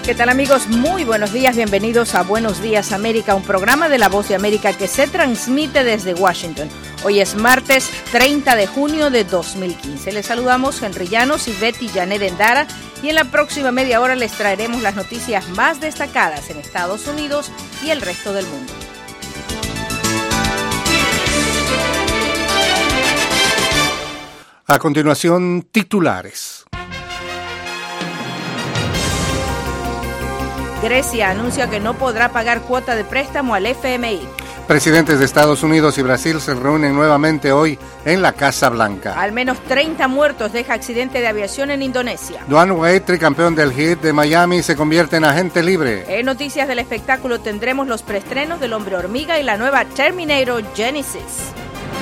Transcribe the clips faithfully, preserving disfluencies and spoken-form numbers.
¿Qué tal, amigos? Muy buenos días, bienvenidos a Buenos Días América, un programa de La Voz de América que se transmite desde Washington. Hoy es martes treinta de junio de dos mil quince. Les saludamos Henry Llanos y Betty Janet Endara y en la próxima media hora les traeremos las noticias más destacadas en Estados Unidos y el resto del mundo. A continuación, titulares. Grecia anuncia que no podrá pagar cuota de préstamo al F M I. Presidentes de Estados Unidos y Brasil se reúnen nuevamente hoy en la Casa Blanca. Al menos treinta muertos deja accidente de aviación en Indonesia. Dwayne Wade, tricampeón del Heat de Miami, se convierte en agente libre. En noticias del espectáculo tendremos los preestrenos del Hombre Hormiga y la nueva Terminator Genesis.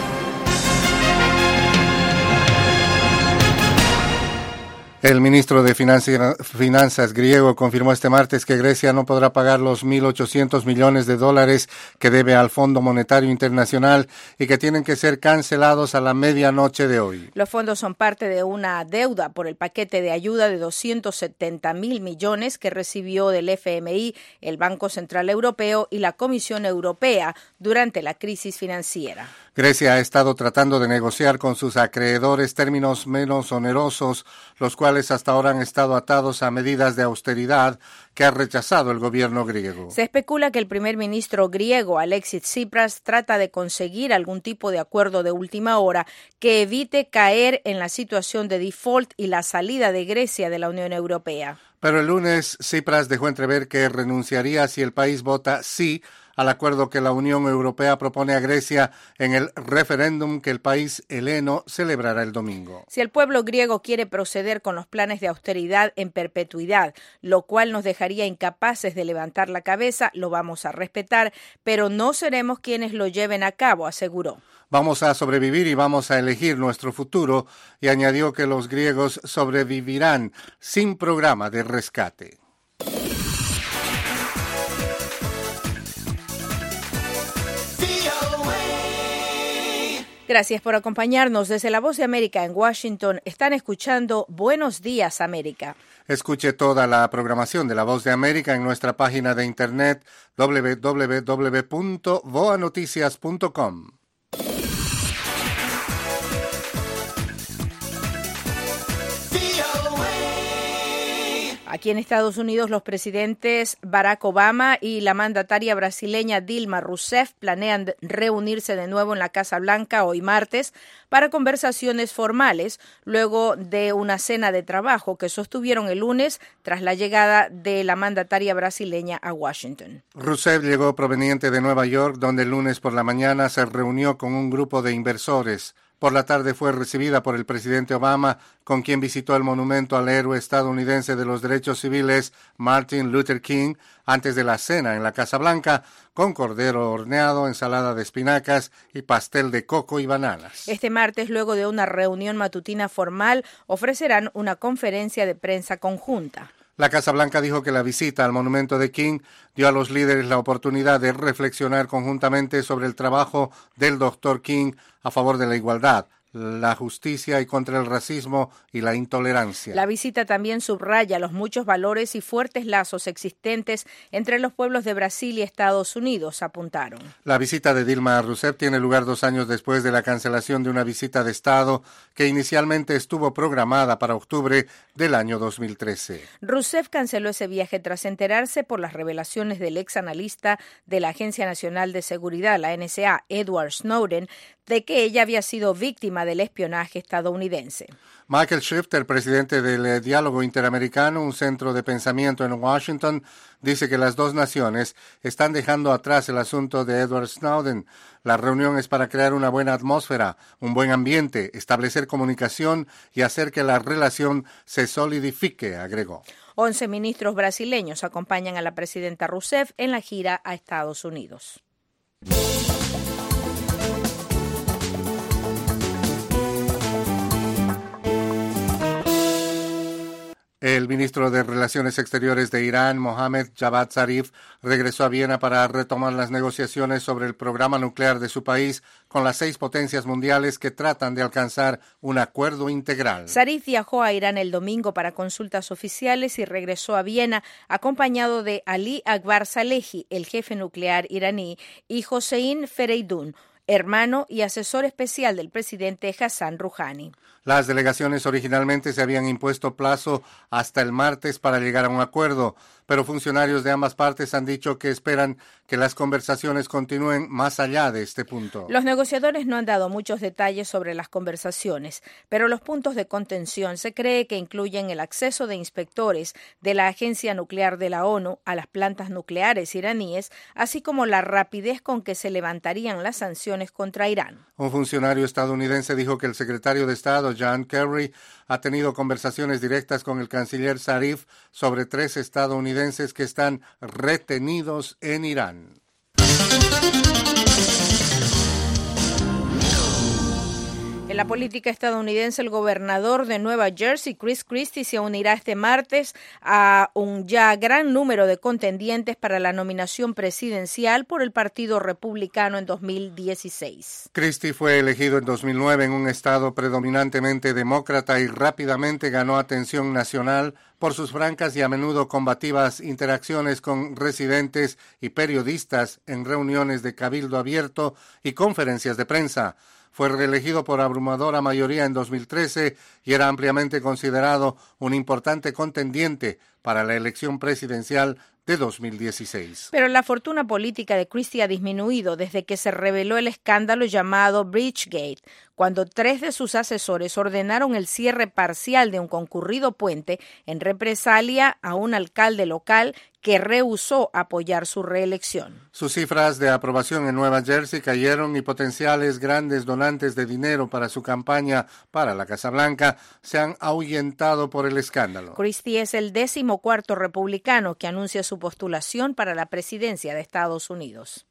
El ministro de Finanzas griego confirmó este martes que Grecia no podrá pagar los mil ochocientos millones de dólares que debe al Fondo Monetario Internacional y que tienen que ser cancelados a la medianoche de hoy. Los fondos son parte de una deuda por el paquete de ayuda de doscientos setenta mil millones que recibió del F M I, el Banco Central Europeo y la Comisión Europea durante la crisis financiera. Grecia ha estado tratando de negociar con sus acreedores términos menos onerosos, los cuales hasta ahora han estado atados a medidas de austeridad que ha rechazado el gobierno griego. Se especula que el primer ministro griego, Alexis Tsipras, trata de conseguir algún tipo de acuerdo de última hora que evite caer en la situación de default y la salida de Grecia de la Unión Europea. Pero el lunes Tsipras dejó entrever que renunciaría si el país vota sí al acuerdo que la Unión Europea propone a Grecia en el referéndum que el país heleno celebrará el domingo. Si el pueblo griego quiere proceder con los planes de austeridad en perpetuidad, lo cual nos dejaría incapaces de levantar la cabeza, lo vamos a respetar, pero no seremos quienes lo lleven a cabo, aseguró. Vamos a sobrevivir y vamos a elegir nuestro futuro, y añadió que los griegos sobrevivirán sin programa de rescate. Gracias por acompañarnos. Desde La Voz de América en Washington están escuchando Buenos Días América. Escuche toda la programación de La Voz de América en nuestra página de internet doble u doble u doble u punto voa noticias punto com. Aquí en Estados Unidos, los presidentes Barack Obama y la mandataria brasileña Dilma Rousseff planean reunirse de nuevo en la Casa Blanca hoy martes para conversaciones formales, luego de una cena de trabajo que sostuvieron el lunes tras la llegada de la mandataria brasileña a Washington. Rousseff llegó proveniente de Nueva York, donde el lunes por la mañana se reunió con un grupo de inversores. Por la tarde fue recibida por el presidente Obama, con quien visitó el monumento al héroe estadounidense de los derechos civiles, Martin Luther King, antes de la cena en la Casa Blanca, con cordero horneado, ensalada de espinacas y pastel de coco y bananas. Este martes, luego de una reunión matutina formal, ofrecerán una conferencia de prensa conjunta. La Casa Blanca dijo que la visita al monumento de King dio a los líderes la oportunidad de reflexionar conjuntamente sobre el trabajo del doctor King a favor de la igualdad, la justicia y contra el racismo y la intolerancia. La visita también subraya los muchos valores y fuertes lazos existentes entre los pueblos de Brasil y Estados Unidos, apuntaron. La visita de Dilma Rousseff tiene lugar dos años después de la cancelación de una visita de Estado que inicialmente estuvo programada para octubre del año dos mil trece. Rousseff canceló ese viaje tras enterarse por las revelaciones del ex analista de la Agencia Nacional de Seguridad, la N S A, Edward Snowden, de que ella había sido víctima del espionaje estadounidense. Michael Schiff, el presidente del Diálogo Interamericano, un centro de pensamiento en Washington, dice que las dos naciones están dejando atrás el asunto de Edward Snowden. La reunión es para crear una buena atmósfera, un buen ambiente, establecer comunicación y hacer que la relación se solidifique, agregó. Once ministros brasileños acompañan a la presidenta Rousseff en la gira a Estados Unidos. El ministro de Relaciones Exteriores de Irán, Mohammad Javad Zarif, regresó a Viena para retomar las negociaciones sobre el programa nuclear de su país con las seis potencias mundiales que tratan de alcanzar un acuerdo integral. Zarif viajó a Irán el domingo para consultas oficiales y regresó a Viena acompañado de Ali Akbar Salehi, el jefe nuclear iraní, y Hossein Fereidoun, hermano y asesor especial del presidente Hassan Rouhani. Las delegaciones originalmente se habían impuesto plazo hasta el martes para llegar a un acuerdo, pero funcionarios de ambas partes han dicho que esperan que las conversaciones continúen más allá de este punto. Los negociadores no han dado muchos detalles sobre las conversaciones, pero los puntos de contención se cree que incluyen el acceso de inspectores de la Agencia Nuclear de la ONU a las plantas nucleares iraníes, así como la rapidez con que se levantarían las sanciones contra Irán. Un funcionario estadounidense dijo que el secretario de Estado, John Kerry, ha tenido conversaciones directas con el canciller Zarif sobre tres estadounidenses que están retenidos en Irán. En la política estadounidense, el gobernador de Nueva Jersey, Chris Christie, se unirá este martes a un ya gran número de contendientes para la nominación presidencial por el Partido Republicano en dos mil dieciséis. Christie fue elegido en dos mil nueve en un estado predominantemente demócrata y rápidamente ganó atención nacional por sus francas y a menudo combativas interacciones con residentes y periodistas en reuniones de cabildo abierto y conferencias de prensa. Fue reelegido por abrumadora mayoría en dos mil trece y era ampliamente considerado un importante contendiente para la elección presidencial de dos mil dieciséis. Pero la fortuna política de Christie ha disminuido desde que se reveló el escándalo llamado Bridgegate, cuando tres de sus asesores ordenaron el cierre parcial de un concurrido puente en represalia a un alcalde local que rehusó apoyar su reelección. Sus cifras de aprobación en Nueva Jersey cayeron y potenciales grandes donantes de dinero para su campaña para la Casa Blanca se han ahuyentado por el escándalo. Christie es el decimocuarto republicano que anuncia su postulación para la presidencia de Estados Unidos.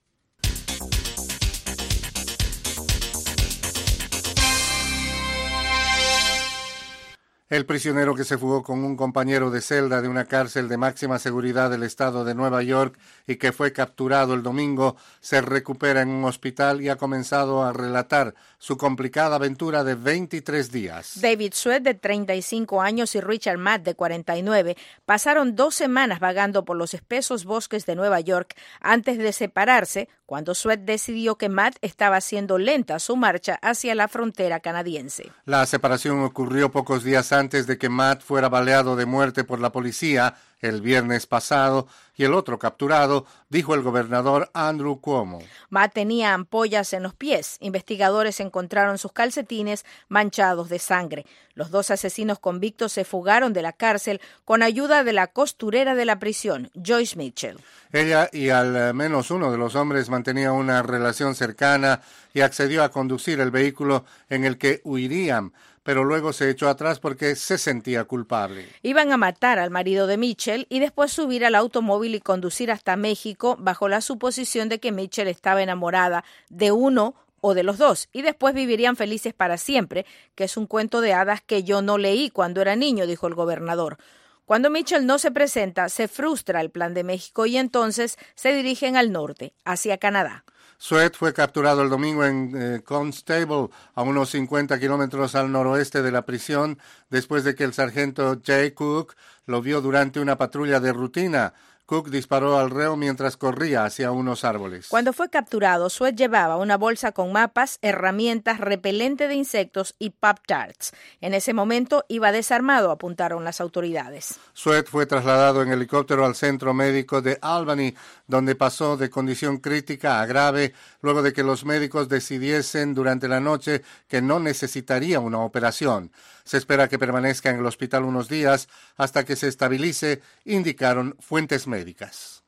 El prisionero que se fugó con un compañero de celda de una cárcel de máxima seguridad del estado de Nueva York y que fue capturado el domingo se recupera en un hospital y ha comenzado a relatar su complicada aventura de veintitrés días. David Sweat, de treinta y cinco años, y Richard Matt, de cuarenta y nueve, pasaron dos semanas vagando por los espesos bosques de Nueva York antes de separarse, cuando Sweat decidió que Matt estaba haciendo lenta su marcha hacia la frontera canadiense. La separación ocurrió pocos días antes de que Matt fuera baleado de muerte por la policía el viernes pasado y el otro capturado, dijo el gobernador Andrew Cuomo. Matt tenía ampollas en los pies. Investigadores encontraron sus calcetines manchados de sangre. Los dos asesinos convictos se fugaron de la cárcel con ayuda de la costurera de la prisión, Joyce Mitchell. Ella y al menos uno de los hombres mantenía una relación cercana y accedió a conducir el vehículo en el que huirían, pero luego se echó atrás porque se sentía culpable. Iban a matar al marido de Mitchell y después subir al automóvil y conducir hasta México bajo la suposición de que Mitchell estaba enamorada de uno o de los dos, y después vivirían felices para siempre, que es un cuento de hadas que yo no leí cuando era niño, dijo el gobernador. Cuando Mitchell no se presenta, se frustra el plan de México y entonces se dirigen al norte, hacia Canadá. Sweat fue capturado el domingo en eh, Constable, a unos cincuenta kilómetros al noroeste de la prisión, después de que el sargento Jay Cook lo vio durante una patrulla de rutina. Cook disparó al reo mientras corría hacia unos árboles. Cuando fue capturado, Sweat llevaba una bolsa con mapas, herramientas, repelente de insectos y Pop-Tarts. En ese momento iba desarmado, apuntaron las autoridades. Sweat fue trasladado en helicóptero al centro médico de Albany, donde pasó de condición crítica a grave, luego de que los médicos decidiesen durante la noche que no necesitaría una operación. Se espera que permanezca en el hospital unos días hasta que se estabilice, indicaron fuentes médicas.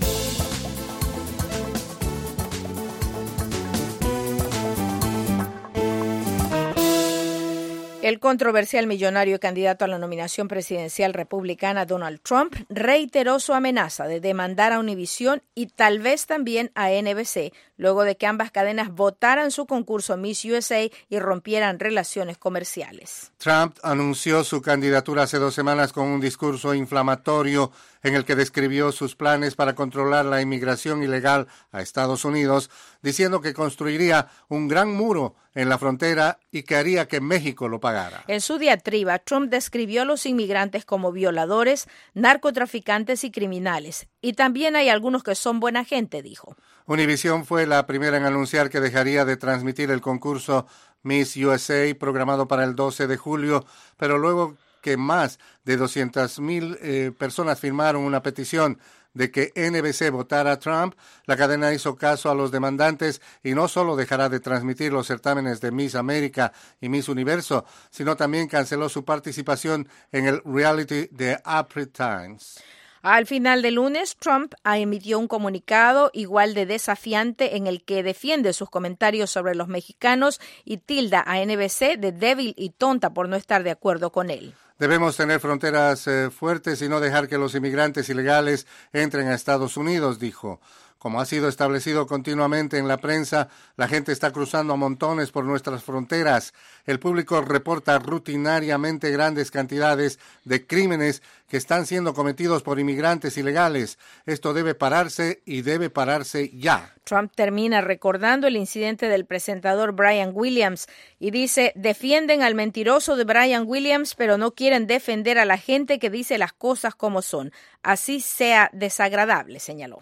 El controversial millonario candidato a la nominación presidencial republicana Donald Trump reiteró su amenaza de demandar a Univision y tal vez también a N B C luego de que ambas cadenas votaran su concurso Miss U S A y rompieran relaciones comerciales. Trump anunció su candidatura hace dos semanas con un discurso inflamatorio en el que describió sus planes para controlar la inmigración ilegal a Estados Unidos, diciendo que construiría un gran muro en la frontera y que haría que México lo pagara. En su diatriba, Trump describió a los inmigrantes como violadores, narcotraficantes y criminales. Y también hay algunos que son buena gente, dijo. Univision fue la primera en anunciar que dejaría de transmitir el concurso Miss U S A programado para el doce de julio, pero luego que más de doscientas mil eh, personas firmaron una petición de que N B C votara a Trump, la cadena hizo caso a los demandantes y no solo dejará de transmitir los certámenes de Miss América y Miss Universo, sino también canceló su participación en el reality de April Times. Al final del lunes, Trump emitió un comunicado igual de desafiante en el que defiende sus comentarios sobre los mexicanos y tilda a N B C de débil y tonta por no estar de acuerdo con él. Debemos tener fronteras eh, fuertes y no dejar que los inmigrantes ilegales entren a Estados Unidos, dijo. Como ha sido establecido continuamente en la prensa, la gente está cruzando a montones por nuestras fronteras. El público reporta rutinariamente grandes cantidades de crímenes que están siendo cometidos por inmigrantes ilegales. Esto debe pararse y debe pararse ya. Trump termina recordando el incidente del presentador Brian Williams y dice, defienden al mentiroso de Brian Williams, pero no quieren defender a la gente que dice las cosas como son. Así sea desagradable, señaló.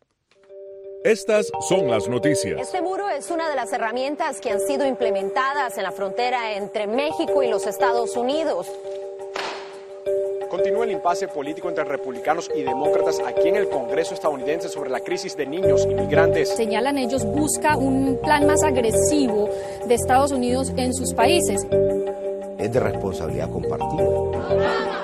Estas son las noticias. Este muro es una de las herramientas que han sido implementadas en la frontera entre México y los Estados Unidos. Continúa el impasse político entre republicanos y demócratas aquí en el Congreso estadounidense sobre la crisis de niños inmigrantes. Señalan ellos, busca un plan más agresivo de Estados Unidos en sus países. Es de responsabilidad compartida.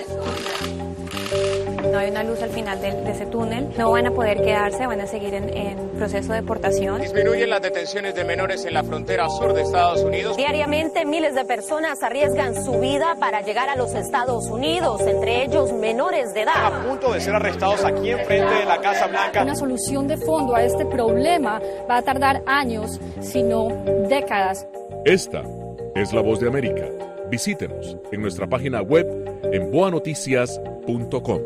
No hay una luz al final de, de ese túnel, no van a poder quedarse, van a seguir en, en proceso de deportación. Disminuyen las detenciones de menores en la frontera sur de Estados Unidos. Diariamente miles de personas arriesgan su vida para llegar a los Estados Unidos, entre ellos menores de edad. A punto de ser arrestados aquí enfrente de la Casa Blanca. Una solución de fondo a este problema va a tardar años, si no décadas. Esta es La Voz de América. Visítenos en nuestra página web en boa noticias punto com.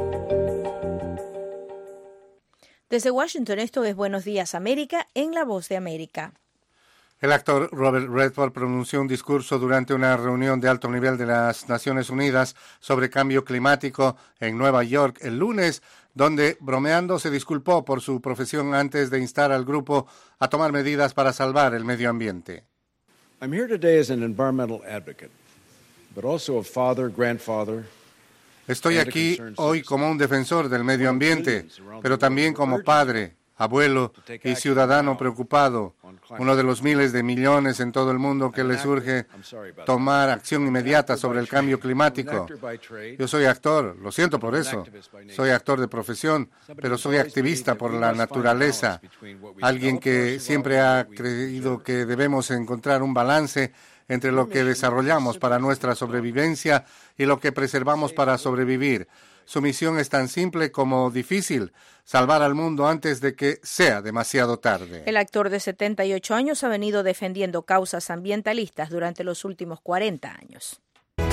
Desde Washington, esto es Buenos Días América en La Voz de América. El actor Robert Redford pronunció un discurso durante una reunión de alto nivel de las Naciones Unidas sobre cambio climático en Nueva York el lunes, donde, bromeando, se disculpó por su profesión antes de instar al grupo a tomar medidas para salvar el medio ambiente. I'm here today as an environmental advocate, but also a father, grandfather. Estoy aquí hoy como un defensor del medio ambiente, pero también como padre, abuelo y ciudadano preocupado, uno de los miles de millones en todo el mundo que les urge tomar acción inmediata sobre el cambio climático. Yo soy actor, lo siento por eso. Soy actor de profesión, pero soy activista por la naturaleza. Alguien que siempre ha creído que debemos encontrar un balance entre lo que desarrollamos para nuestra sobrevivencia y lo que preservamos para sobrevivir. Su misión es tan simple como difícil, salvar al mundo antes de que sea demasiado tarde. El actor de setenta y ocho años ha venido defendiendo causas ambientalistas durante los últimos cuarenta años.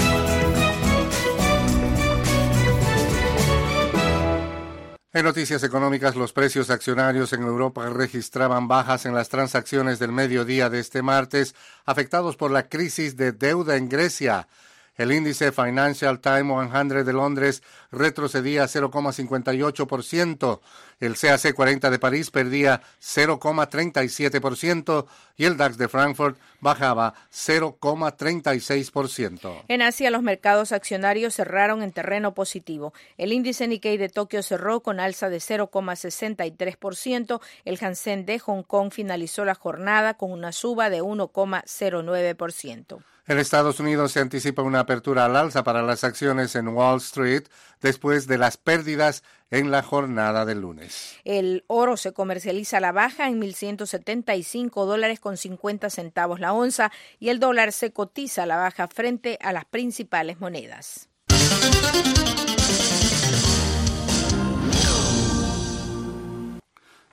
En noticias económicas, los precios accionarios en Europa registraban bajas en las transacciones del mediodía de este martes, afectados por la crisis de deuda en Grecia. El índice Financial Times cien de Londres retrocedía cero coma cincuenta y ocho por ciento, el C A C cuarenta de París perdía cero coma treinta y siete por ciento y el DAX de Frankfurt bajaba cero coma treinta y seis por ciento. En Asia, los mercados accionarios cerraron en terreno positivo. El índice Nikkei de Tokio cerró con alza de cero coma sesenta y tres por ciento. El Hang-Seng de Hong Kong finalizó la jornada con una suba de uno coma cero nueve por ciento. En Estados Unidos se anticipa una apertura al alza para las acciones en Wall Street después de las pérdidas en la jornada del lunes. El oro se comercializa a la baja en mil ciento setenta y cinco dólares con cincuenta centavos la onza y el dólar se cotiza a la baja frente a las principales monedas.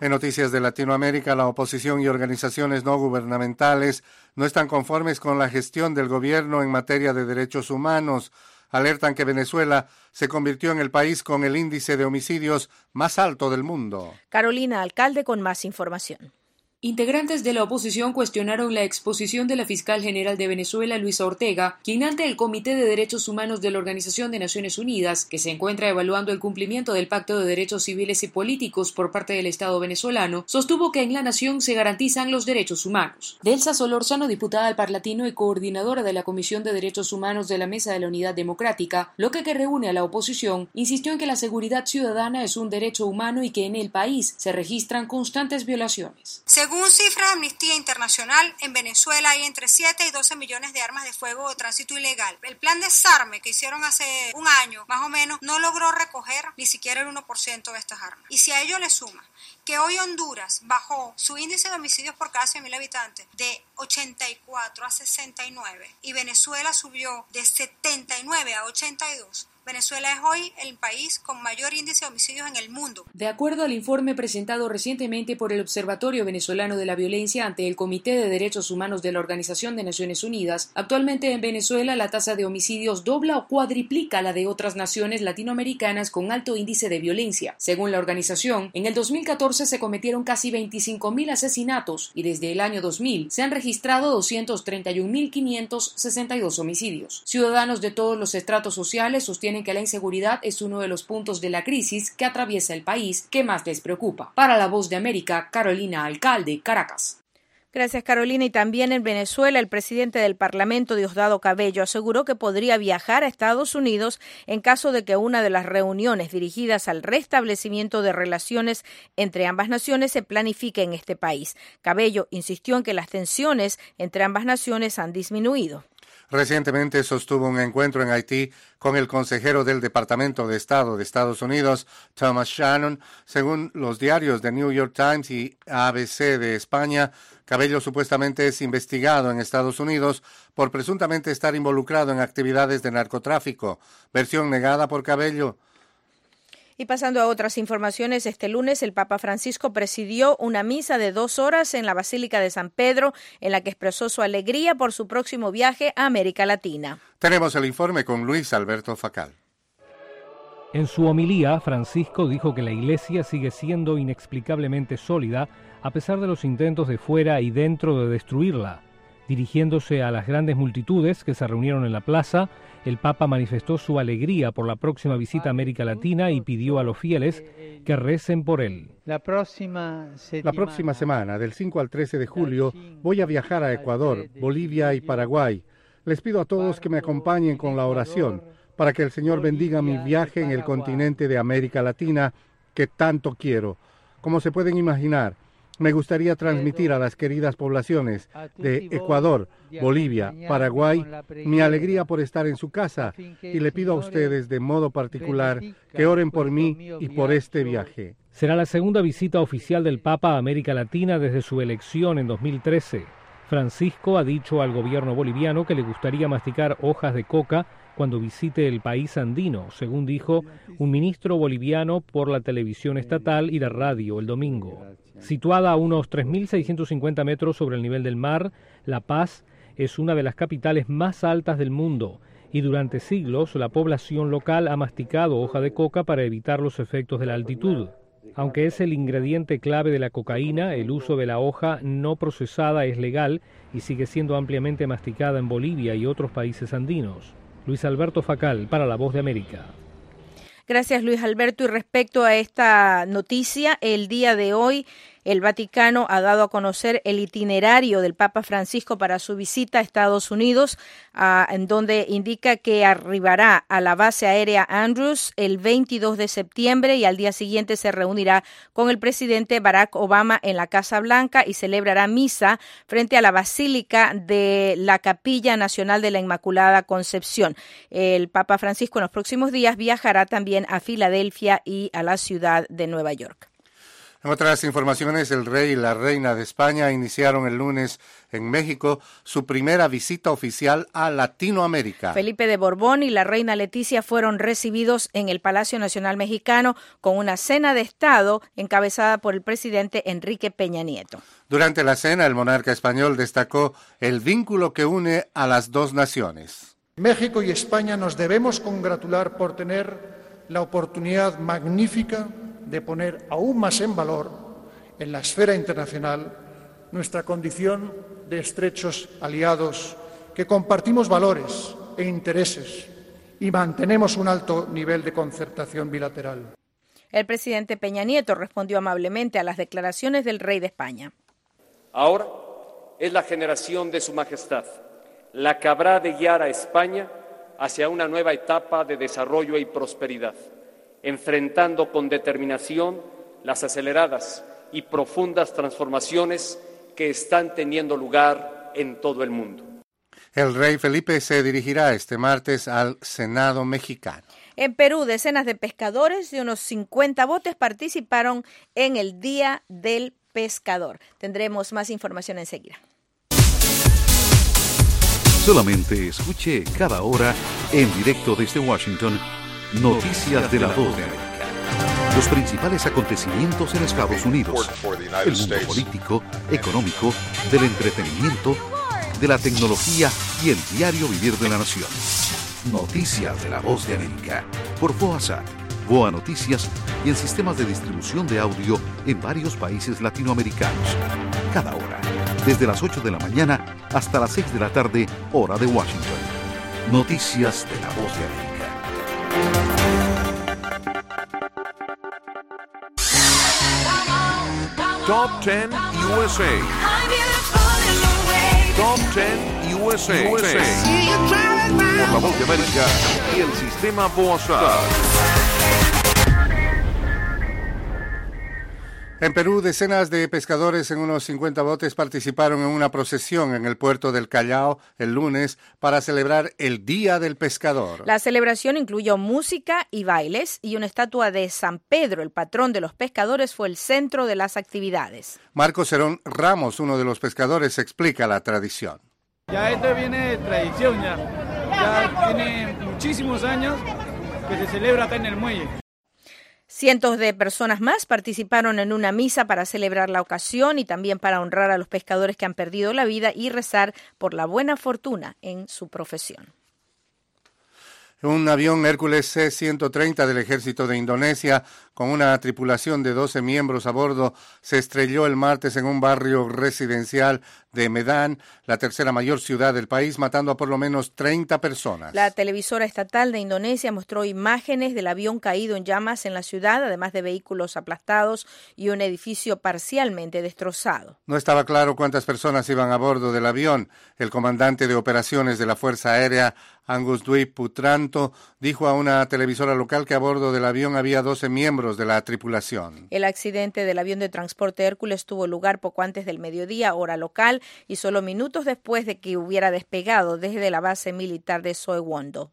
En noticias de Latinoamérica, la oposición y organizaciones no gubernamentales no están conformes con la gestión del gobierno en materia de derechos humanos. Alertan que Venezuela se convirtió en el país con el índice de homicidios más alto del mundo. Carolina Alcalde con más información. Integrantes de la oposición cuestionaron la exposición de la fiscal general de Venezuela, Luisa Ortega, quien ante el Comité de Derechos Humanos de la Organización de Naciones Unidas, que se encuentra evaluando el cumplimiento del Pacto de Derechos Civiles y Políticos por parte del Estado venezolano, sostuvo que en la nación se garantizan los derechos humanos. Delsa Solórzano, diputada al Parlatino y coordinadora de la Comisión de Derechos Humanos de la Mesa de la Unidad Democrática, bloque que reúne a la oposición, insistió en que la seguridad ciudadana es un derecho humano y que en el país se registran constantes violaciones. Según cifras de Amnistía Internacional, en Venezuela hay entre siete y doce millones de armas de fuego de tránsito ilegal. El plan desarme que hicieron hace un año, más o menos, no logró recoger ni siquiera el uno por ciento de estas armas. Y si a ello le suma que hoy Honduras bajó su índice de homicidios por cada cien mil habitantes de ochenta y cuatro a sesenta y nueve y Venezuela subió de setenta y nueve a ochenta y dos, Venezuela es hoy el país con mayor índice de homicidios en el mundo. De acuerdo al informe presentado recientemente por el Observatorio Venezolano de la Violencia ante el Comité de Derechos Humanos de la Organización de Naciones Unidas, actualmente en Venezuela la tasa de homicidios dobla o cuadriplica la de otras naciones latinoamericanas con alto índice de violencia. Según la organización, en el dos mil catorce se cometieron casi veinticinco mil asesinatos y desde el año dos mil se han registrado doscientos treinta y un mil quinientos sesenta y dos homicidios. Ciudadanos de todos los estratos sociales sostienen que la inseguridad es uno de los puntos de la crisis que atraviesa el país que más les preocupa. Para La Voz de América, Carolina Alcalde, Caracas. Gracias, Carolina. Y también en Venezuela, el presidente del Parlamento, Diosdado Cabello, aseguró que podría viajar a Estados Unidos en caso de que una de las reuniones dirigidas al restablecimiento de relaciones entre ambas naciones se planifique en este país. Cabello insistió en que las tensiones entre ambas naciones han disminuido. Recientemente sostuvo un encuentro en Haití con el consejero del Departamento de Estado de Estados Unidos, Thomas Shannon. Según los diarios The New York Times y A B C de España, Cabello supuestamente es investigado en Estados Unidos por presuntamente estar involucrado en actividades de narcotráfico. Versión negada por Cabello. Y pasando a otras informaciones, este lunes el Papa Francisco presidió una misa de dos horas en la Basílica de San Pedro, en la que expresó su alegría por su próximo viaje a América Latina. Tenemos el informe con Luis Alberto Facal. En su homilía, Francisco dijo que la Iglesia sigue siendo inexplicablemente sólida a pesar de los intentos de fuera y dentro de destruirla. Dirigiéndose a las grandes multitudes que se reunieron en la plaza, el Papa manifestó su alegría por la próxima visita a América Latina y pidió a los fieles que recen por él. La próxima, la próxima semana, del cinco al trece de julio, voy a viajar a Ecuador, Bolivia y Paraguay. Les pido a todos que me acompañen con la oración para que el Señor bendiga mi viaje en el continente de América Latina que tanto quiero. Como se pueden imaginar, me gustaría transmitir a las queridas poblaciones de Ecuador, Bolivia, Paraguay, mi alegría por estar en su casa y le pido a ustedes de modo particular que oren por mí y por este viaje. Será la segunda visita oficial del Papa a América Latina desde su elección en dos mil trece. Francisco ha dicho al gobierno boliviano que le gustaría masticar hojas de coca cuando visite el país andino, según dijo un ministro boliviano por la televisión estatal y la radio el domingo. Situada a unos tres mil seiscientos cincuenta metros sobre el nivel del mar, La Paz es una de las capitales más altas del mundo y durante siglos la población local ha masticado hoja de coca para evitar los efectos de la altitud. Aunque es el ingrediente clave de la cocaína, el uso de la hoja no procesada es legal y sigue siendo ampliamente masticada en Bolivia y otros países andinos. Luis Alberto Facal, para La Voz de América. Gracias, Luis Alberto. Y respecto a esta noticia, el día de hoy el Vaticano ha dado a conocer el itinerario del Papa Francisco para su visita a Estados Unidos, uh, en donde indica que arribará a la base aérea Andrews el veintidós de septiembre y al día siguiente se reunirá con el presidente Barack Obama en la Casa Blanca y celebrará misa frente a la Basílica de la Capilla Nacional de la Inmaculada Concepción. El Papa Francisco en los próximos días viajará también a Filadelfia y a la ciudad de Nueva York. En otras informaciones, el rey y la reina de España iniciaron el lunes en México su primera visita oficial a Latinoamérica. Felipe de Borbón y la reina Leticia fueron recibidos en el Palacio Nacional Mexicano con una cena de Estado encabezada por el presidente Enrique Peña Nieto. Durante la cena, el monarca español destacó el vínculo que une a las dos naciones. México y España nos debemos congratular por tener la oportunidad magnífica de poner aún más en valor en la esfera internacional nuestra condición de estrechos aliados que compartimos valores e intereses y mantenemos un alto nivel de concertación bilateral. El presidente Peña Nieto respondió amablemente a las declaraciones del rey de España. Ahora es la generación de Su Majestad la que habrá de guiar a España hacia una nueva etapa de desarrollo y prosperidad, enfrentando con determinación las aceleradas y profundas transformaciones que están teniendo lugar en todo el mundo. El rey Felipe se dirigirá este martes al Senado mexicano. En Perú, decenas de pescadores de unos cincuenta botes participaron en el Día del Pescador. Tendremos más información enseguida. Solamente escuche cada hora en directo desde Washington Noticias de la Voz de América. Los principales acontecimientos en Estados Unidos, el mundo político, económico, del entretenimiento, de la tecnología y el diario vivir de la nación. Noticias de la Voz de América por VOASat, VOA Noticias y en sistemas de distribución de audio en varios países latinoamericanos. Cada hora, desde las ocho de la mañana hasta las seis de la tarde, hora de Washington. Noticias de la Voz de América. Top ten U S A. Top ten U S A. U S A. Por la Voz de América y el sistema VOASat. En Perú, decenas de pescadores en unos cincuenta botes participaron en una procesión en el puerto del Callao el lunes para celebrar el Día del Pescador. La celebración incluyó música y bailes y una estatua de San Pedro, el patrón de los pescadores, fue el centro de las actividades. Marcos Cerón Ramos, uno de los pescadores, explica la tradición. Ya esto viene de tradición, ya. Ya tiene muchísimos años que se celebra acá en el muelle. Cientos de personas más participaron en una misa para celebrar la ocasión y también para honrar a los pescadores que han perdido la vida y rezar por la buena fortuna en su profesión. Un avión Hércules C ciento treinta del ejército de Indonesia, con una tripulación de doce miembros a bordo, se estrelló el martes en un barrio residencial de Medan, la tercera mayor ciudad del país, matando a por lo menos treinta personas. La televisora estatal de Indonesia mostró imágenes del avión caído en llamas en la ciudad, además de vehículos aplastados y un edificio parcialmente destrozado. No estaba claro cuántas personas iban a bordo del avión. El comandante de operaciones de la Fuerza Aérea, Angus Dwi Putranto, dijo a una televisora local que a bordo del avión había doce miembros de la tripulación. El accidente del avión de transporte Hércules tuvo lugar poco antes del mediodía, hora local, y solo minutos después de que hubiera despegado desde la base militar de Soewondo.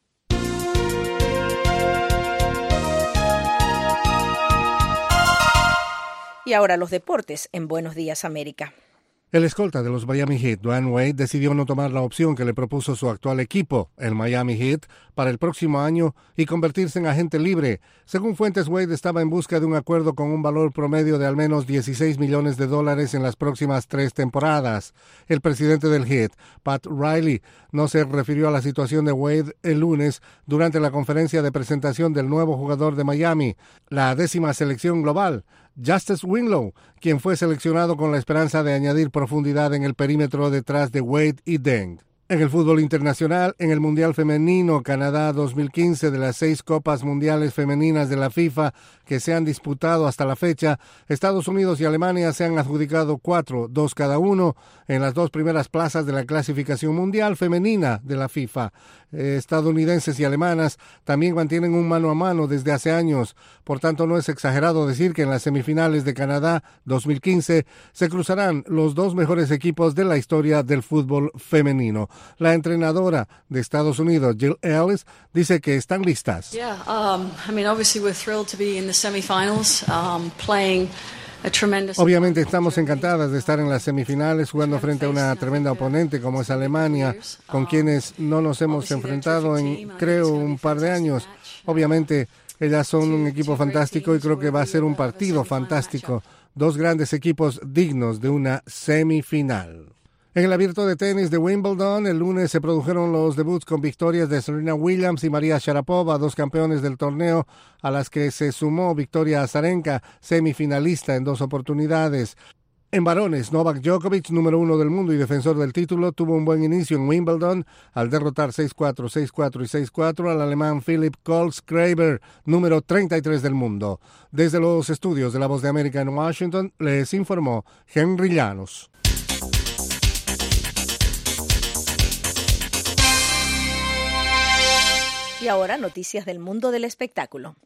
Y ahora los deportes en Buenos Días América. El escolta de los Miami Heat, Dwyane Wade, decidió no tomar la opción que le propuso su actual equipo, el Miami Heat, para el próximo año y convertirse en agente libre. Según fuentes, Wade estaba en busca de un acuerdo con un valor promedio de al menos dieciséis millones de dólares en las próximas tres temporadas. El presidente del Heat, Pat Riley, no se refirió a la situación de Wade el lunes durante la conferencia de presentación del nuevo jugador de Miami, la décima selección global, Justice Winslow, quien fue seleccionado con la esperanza de añadir profundidad en el perímetro detrás de Wade y Deng. En el fútbol internacional, en el Mundial Femenino Canadá dos mil quince, de las seis Copas Mundiales Femeninas de la FIFA que se han disputado hasta la fecha, Estados Unidos y Alemania se han adjudicado cuatro, dos cada uno, en las dos primeras plazas de la clasificación mundial femenina de la FIFA. Eh, estadounidenses y alemanas también mantienen un mano a mano desde hace años. Por tanto, no es exagerado decir que en las semifinales de Canadá dos mil quince se cruzarán los dos mejores equipos de la historia del fútbol femenino. La entrenadora de Estados Unidos, Jill Ellis, dice que están listas. Yeah, um, I mean, obviously we're thrilled to be in the semifinals, um, playing Obviamente estamos encantadas de estar en las semifinales jugando frente a una tremenda oponente como es Alemania, con quienes no nos hemos enfrentado en, creo, un par de años. Obviamente ellas son un equipo fantástico y creo que va a ser un partido fantástico. Dos grandes equipos dignos de una semifinal. En el abierto de tenis de Wimbledon, el lunes se produjeron los debuts con victorias de Serena Williams y María Sharapova, dos campeones del torneo, a las que se sumó Victoria Azarenka, semifinalista en dos oportunidades. En varones, Novak Djokovic, número uno del mundo y defensor del título, tuvo un buen inicio en Wimbledon al derrotar seis cuatro, seis cuatro y seis cuatro al alemán Philipp Kohlschreiber, número treinta y tres del mundo. Desde los estudios de La Voz de América en Washington, les informó Henry Llanos. Y ahora, noticias del mundo del espectáculo.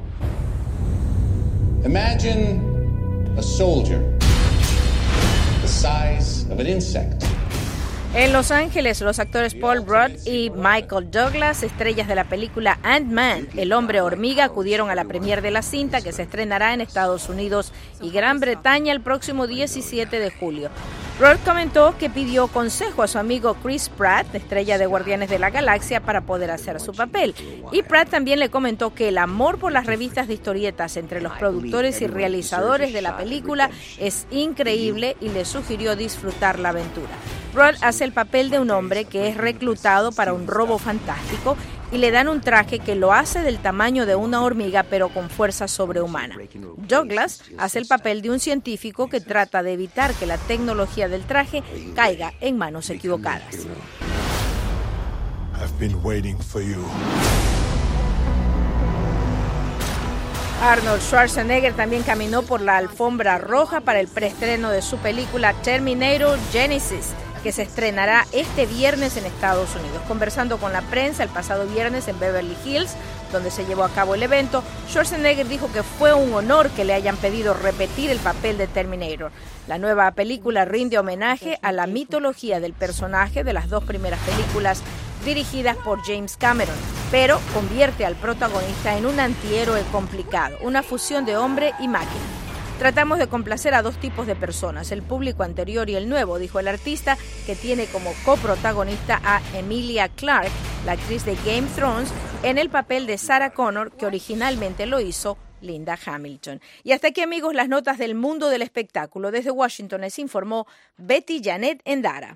Imagine a soldier the size of an insect. En Los Ángeles, los actores Paul Rudd y Michael Douglas, estrellas de la película Ant-Man, el hombre hormiga, acudieron a la premier de la cinta que se estrenará en Estados Unidos y Gran Bretaña el próximo diecisiete de julio. Rudd comentó que pidió consejo a su amigo Chris Pratt, estrella de Guardianes de la Galaxia, para poder hacer su papel. Y Pratt también le comentó que el amor por las revistas de historietas entre los productores y realizadores de la película es increíble y le sugirió disfrutar la aventura. Rudd hace el papel de un hombre que es reclutado para un robo fantástico y le dan un traje que lo hace del tamaño de una hormiga pero con fuerza sobrehumana. Douglas hace el papel de un científico que trata de evitar que la tecnología del traje caiga en manos equivocadas. I've been waiting for you. Arnold Schwarzenegger también caminó por la alfombra roja para el preestreno de su película Terminator Genesis, que se estrenará este viernes en Estados Unidos. Conversando con la prensa el pasado viernes en Beverly Hills, donde se llevó a cabo el evento, Schwarzenegger dijo que fue un honor que le hayan pedido repetir el papel de Terminator. La nueva película rinde homenaje a la mitología del personaje de las dos primeras películas dirigidas por James Cameron, pero convierte al protagonista en un antihéroe complicado, una fusión de hombre y máquina. Tratamos de complacer a dos tipos de personas, el público anterior y el nuevo, dijo el artista, que tiene como coprotagonista a Emilia Clarke, la actriz de Game of Thrones, en el papel de Sarah Connor, que originalmente lo hizo Linda Hamilton. Y hasta aquí, amigos, las notas del mundo del espectáculo. Desde Washington les informó Betty Janet Endara.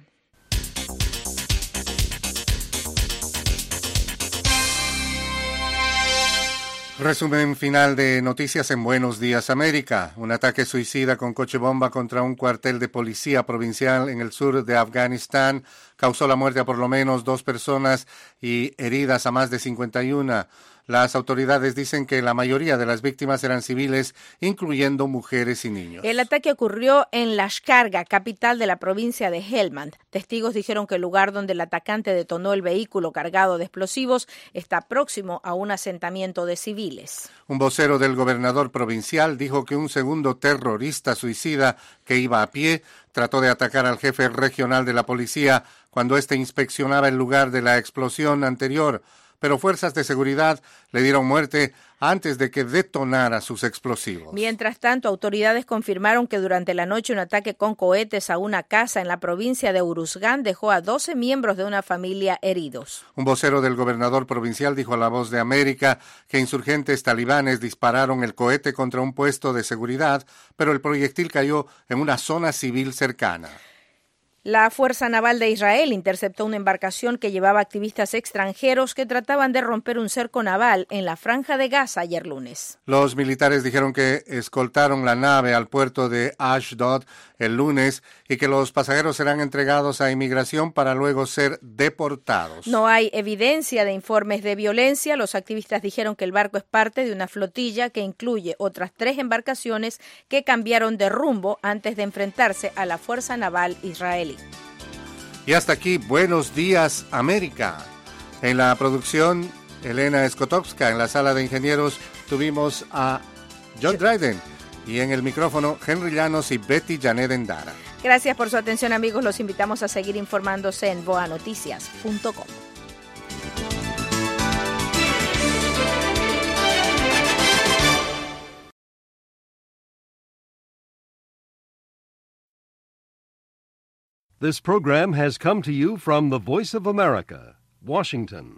Resumen final de noticias en Buenos Días América. Un ataque suicida con coche bomba contra un cuartel de policía provincial en el sur de Afganistán causó la muerte a por lo menos dos personas y heridas a más de cincuenta y una. Las autoridades dicen que la mayoría de las víctimas eran civiles, incluyendo mujeres y niños. El ataque ocurrió en Lashkargah, capital de la provincia de Helmand. Testigos dijeron que el lugar donde el atacante detonó el vehículo cargado de explosivos está próximo a un asentamiento de civiles. Un vocero del gobernador provincial dijo que un segundo terrorista suicida que iba a pie trató de atacar al jefe regional de la policía cuando éste inspeccionaba el lugar de la explosión anterior, pero fuerzas de seguridad le dieron muerte antes de que detonara sus explosivos. Mientras tanto, autoridades confirmaron que durante la noche un ataque con cohetes a una casa en la provincia de Uruzgán dejó a doce miembros de una familia heridos. Un vocero del gobernador provincial dijo a La Voz de América que insurgentes talibanes dispararon el cohete contra un puesto de seguridad, pero el proyectil cayó en una zona civil cercana. La Fuerza Naval de Israel interceptó una embarcación que llevaba activistas extranjeros que trataban de romper un cerco naval en la Franja de Gaza ayer lunes. Los militares dijeron que escoltaron la nave al puerto de Ashdod el lunes y que los pasajeros serán entregados a inmigración para luego ser deportados. No hay evidencia de informes de violencia. Los activistas dijeron que el barco es parte de una flotilla que incluye otras tres embarcaciones que cambiaron de rumbo antes de enfrentarse a la Fuerza Naval israelí. Y hasta aquí, Buenos Días América. En la producción, Elena Skotowska. En la sala de ingenieros tuvimos a John Dryden. Y en el micrófono, Henry Llanos y Betty Janet Endara. Gracias por su atención, amigos. Los invitamos a seguir informándose en boa noticias punto com. This program has come to you from the Voice of America, Washington.